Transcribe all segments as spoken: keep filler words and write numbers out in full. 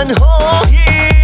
تنهایی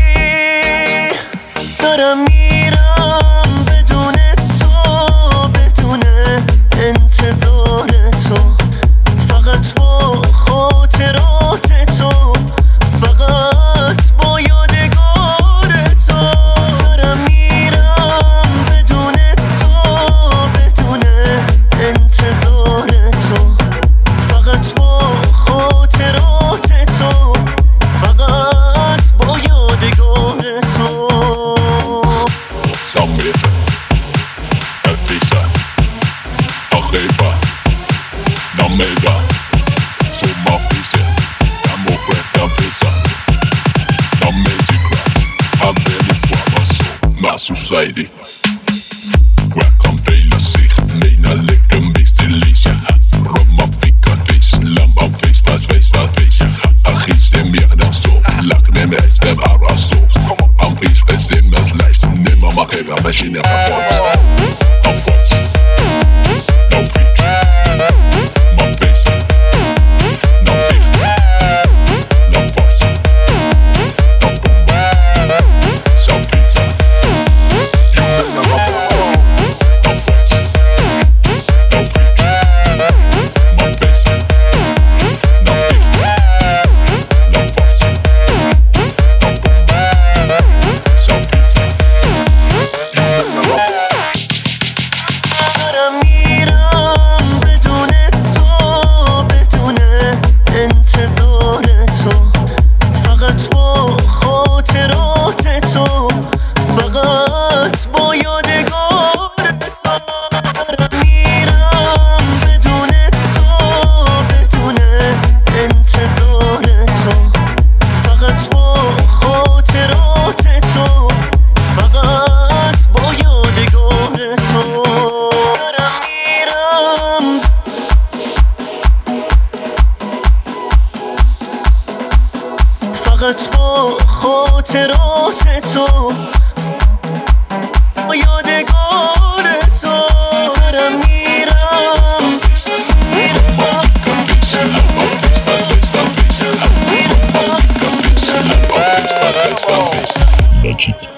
دارم میرم بدون تو، بدون انتظار تو، فقط با خاطرات تو، فقط با یادگار تو. دارم میرم بدون تو، بدون انتظار تو، فقط با خاطرات تو، فقط با یادگار تو. Samvete, rättvisa, arriba, nameda, summa fise, amo questa pesa, namedica, avveni fuama so, ma society. Welcome vela sig, nina lekker mest delicious, romma fika vis, lamba vis, vas vis, vas vis, agis de mierda so, lach ne mes, dem arasto, am vis, resim das leicht, nimmer mach eba, machine performs, am voice, no peak, man vis, no peak, no voice, no bomba, so pizza, you better love it. فقط با خاطرات تو، با یادگار تو. دارم میرم Magic.